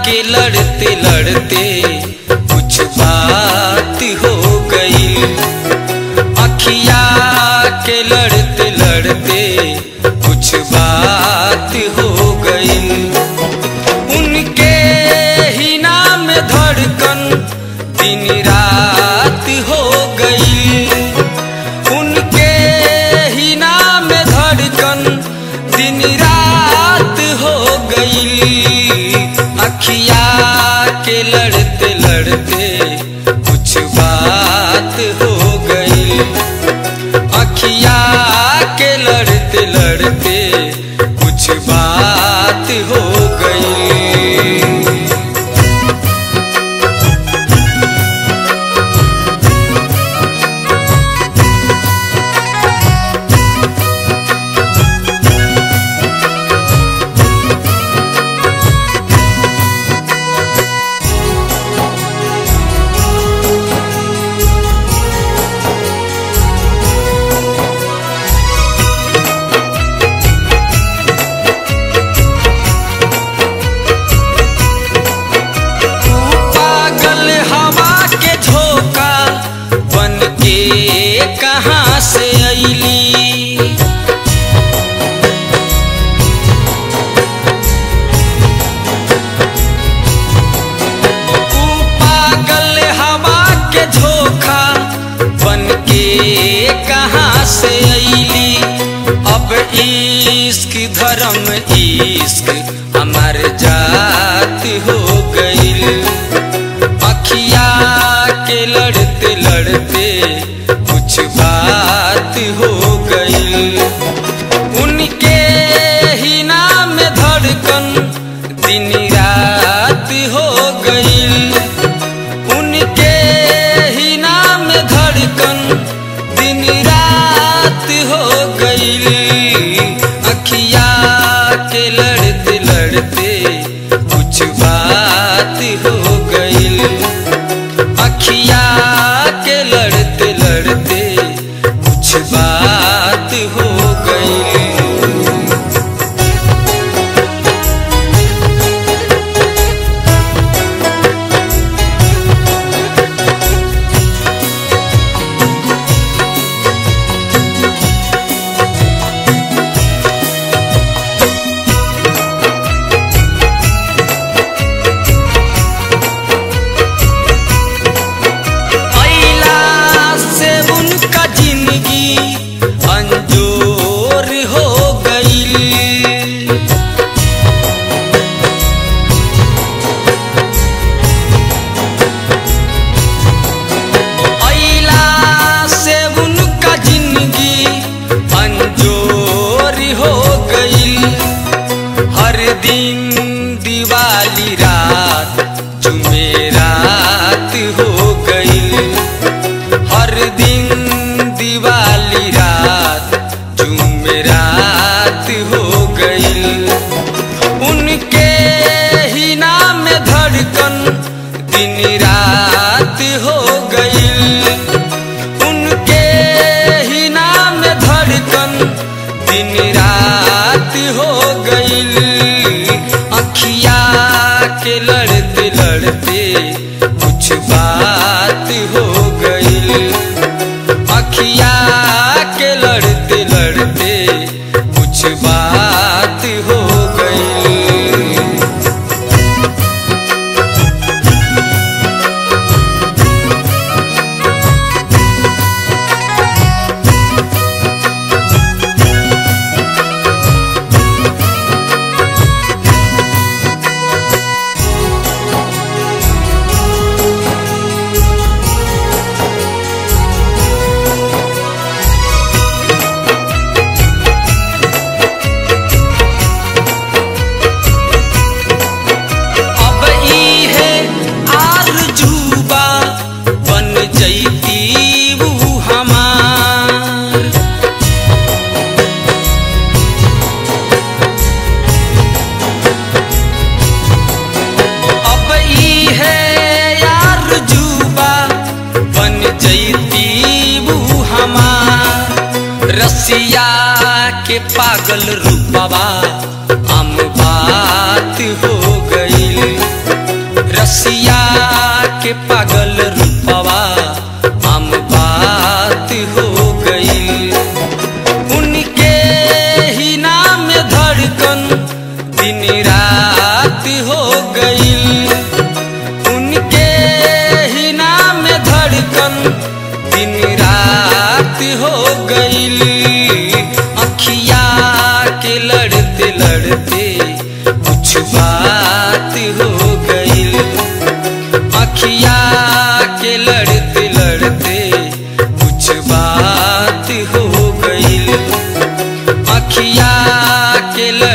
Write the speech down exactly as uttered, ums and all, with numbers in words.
के लड़ते लड़ते कुछ बात हो गई। अखिया के लड़ते लड़ते कुछ बात हो गई। उनके ही नाम धड़कन दिन रात हो गई। उनके ही नाम धड़कन दिन रात हो गई। अखिया के लड़ते लड़ते कुछ बात हो गई। अखिया के लड़ते लड़ते कुछ बात हो गई। कहाँ से अइली तू पागल हवा के झोंका बन के कहाँ से अइली। अब इश्क धर्म इश्क हमार जात हो गई। अखिया के लड़ते लड़ते कुछ बात हो गई। उनके ही नाम धड़कन दिन रात हो गई। उनके ही नाम धड़कन दिन रात हो गई। अखिया के लड़ते लड़ते कुछ बात हो गई। अखिया के लड़ते लड़ते कुछ बात हो गई। दिन दिवाली रात जुमेरात हो गई। हर दिन दिवाली रात जुमेरात हो गई। उनके ही नाम धड़कन दिन रात हो गई। उनके ही नाम धड़कन दिन रात हो गई। अखिया के लड़ते लड़ते कुछ बात हो गई। अखिया के लड़ते लड़ते कुछ बात हो गई। रसिया के पागल रूपवा हम बात हो गई। रात हो गई। उनके ही नाम धड़कन दिन रात हो गई। अखिया के लड़ते लड़ते कुछ बात हो गई। अखिया के लड़ते लड़ते कुछ बात हो गई। अखिया के